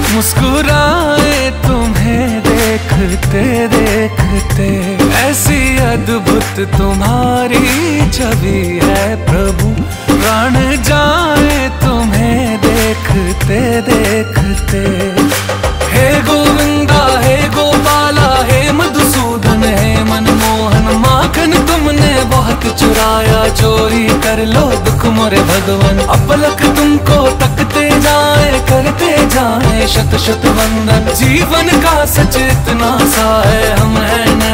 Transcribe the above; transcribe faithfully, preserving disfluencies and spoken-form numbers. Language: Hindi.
मुस्कुराए तुम्हें देखते देखते, ऐसी अद्भुत तुम्हारी छवि है प्रभु। प्राण जाए तुम्हें देखते देखते। हे गोविंदा हे गोपाला हे मधुसूदन हे मनमोहन, माखन तुमने बहुत चुराया, चोरी कर लो दुख मोरे भगवन। अपलक तुमको तकते जाए करते जाए शत शत वंदन, जीवन का सच इतना सा है हम हैं